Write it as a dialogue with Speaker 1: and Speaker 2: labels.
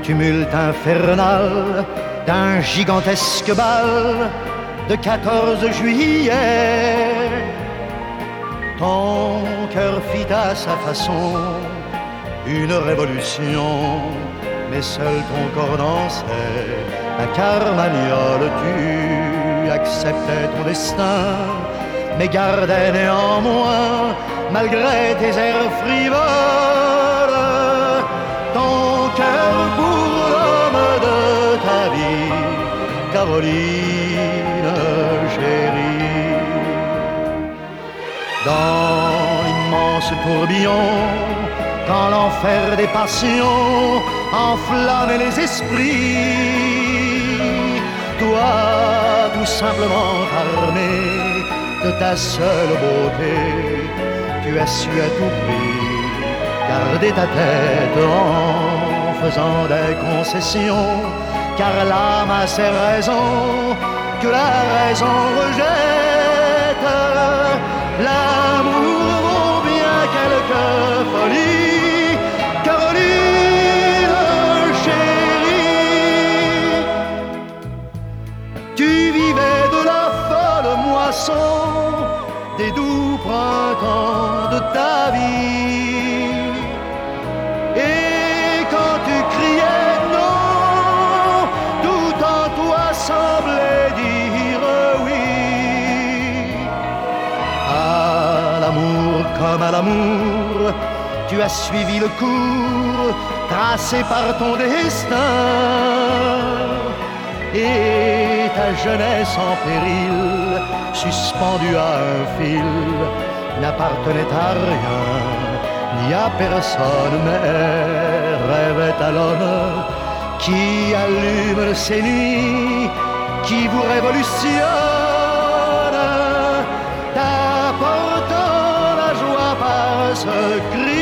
Speaker 1: tumulte infernal d'un gigantesque bal de 14 juillet. Ton cœur fit à sa façon une révolution, mais seul ton corps dansait la carmagnole. Tu acceptais ton destin, mais gardais néanmoins, malgré tes airs frivoles, ton cœur pour l'homme de ta vie, Caroline chérie. Dans l'immense tourbillon, quand l'enfer des passions enflammait les esprits, toi, tout simplement armé de ta seule beauté, tu as su à tout prix garder ta tête en faisant des concessions, car l'âme a ses raisons que la raison rejette. L'amour vaut bien quelques folies, Caroline chérie. Tu vivais de la folle moisson des doux printemps de ta vie, et quand tu criais non, tout en toi semblait dire oui. À l'amour comme à l'amour, tu as suivi le cours tracé par ton destin, et ta jeunesse en péril, suspendue à un fil, n'appartenait à rien ni à personne, mais rêvait à l'homme qui allume ses nuits, qui vous révolutionne, t'apportant la joie par ce cri.